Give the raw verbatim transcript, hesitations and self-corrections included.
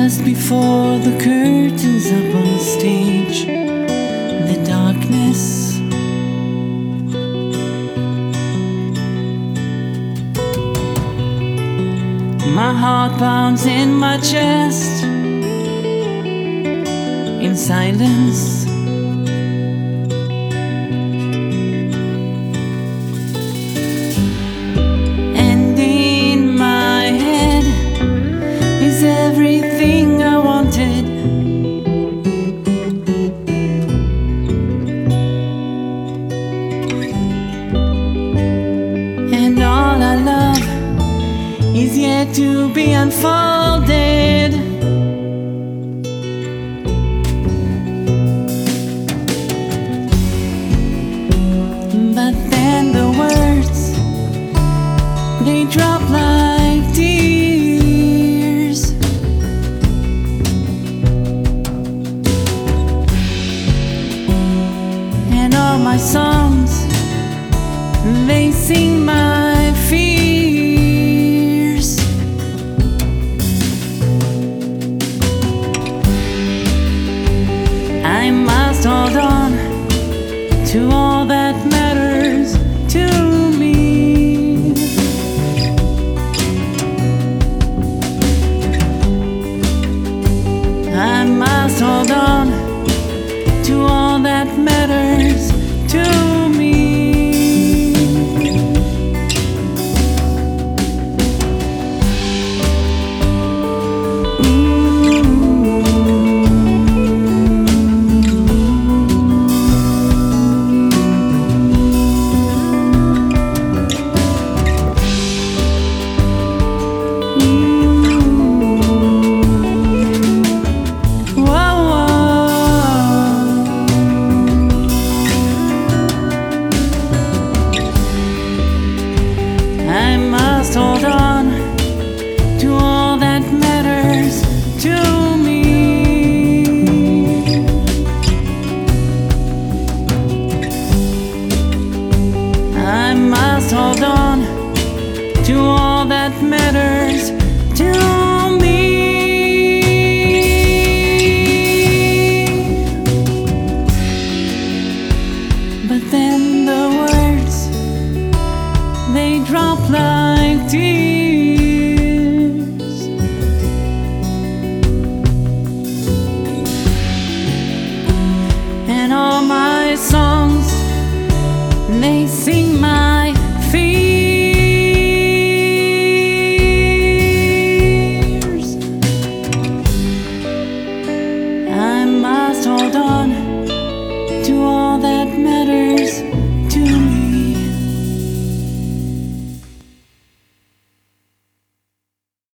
just before the curtains up on stage, the darkness. My heart pounds in my chest in silence. And in my head is everything I wanted. And all I love is yet to be unfolded. But then the words, they drop like tears. And all my songs, they sing my fears. I must hold on to all that matters to me. I must hold on to all that matters to me. I must hold on to all that matters to me. I must hold on to all that matters to me. But then the words, they drop like tears. And all my songs, they sing my fears. I must hold on to all that matters